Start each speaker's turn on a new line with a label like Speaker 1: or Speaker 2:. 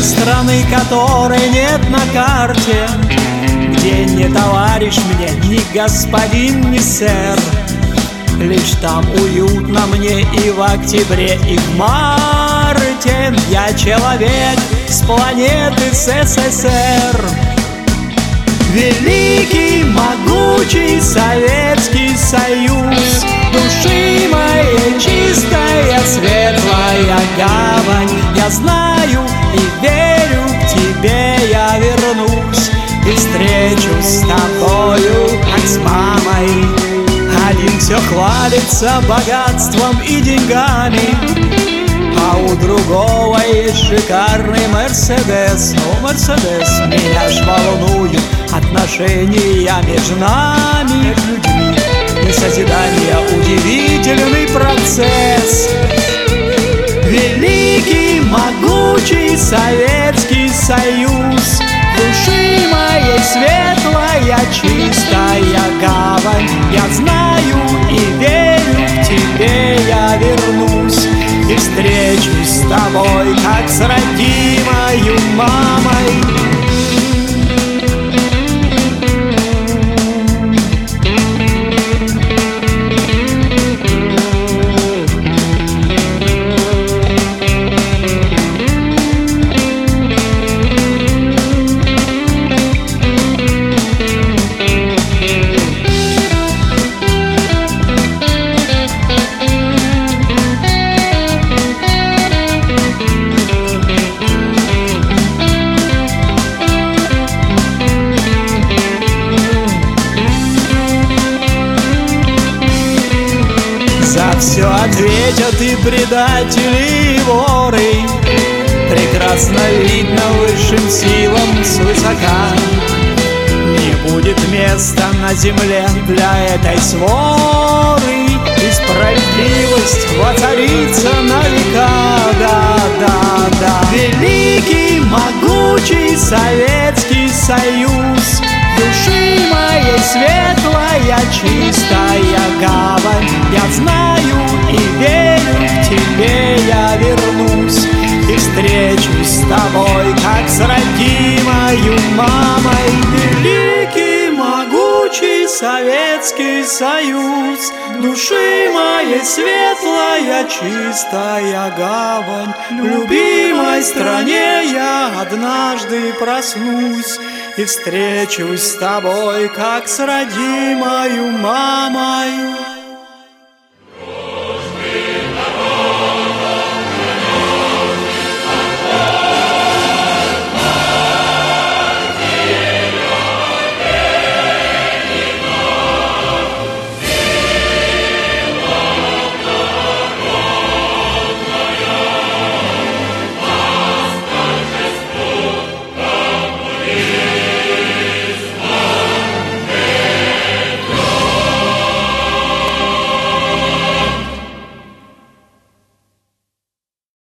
Speaker 1: страны, которой нет на карте, где не товарищ мне, ни господин, ни сэр. Лишь там уютно мне и в октябре, и в марте. Я человек с планеты СССР. Великий, могучий Советский Союз, души моей чистая, светлая гавань. Я знаю и верю, к тебе я вернусь и встречусь с тобою, как с мамой. Один все хвалится богатством и деньгами, а у другого есть шикарный Мерседес. Но Мерседес меня ж волнует отношения между нами, между людьми, и созидание удивительный процесс. Великий, могучий Советский Союз, души моей светлая, чистая гавань. Я знаю и верю, к тебе я вернусь и встречусь с тобой, как с родимою мамой. За все ответят и предатели, и воры. Прекрасно видно высшим силам свысока. Не будет места на земле для этой своры, и справедливость воцарится на века. Да, да, да. Великий, могучий Советский Союз, души моей светлая, чистая гавань. Я знаю и верю, к тебе я вернусь и встречусь с тобой, как с родимою мамой. Великий, могучий Советский Союз, души моей светлая, чистая гавань. В любимой стране я однажды проснусь и встречусь с тобой, как с родимою мамой.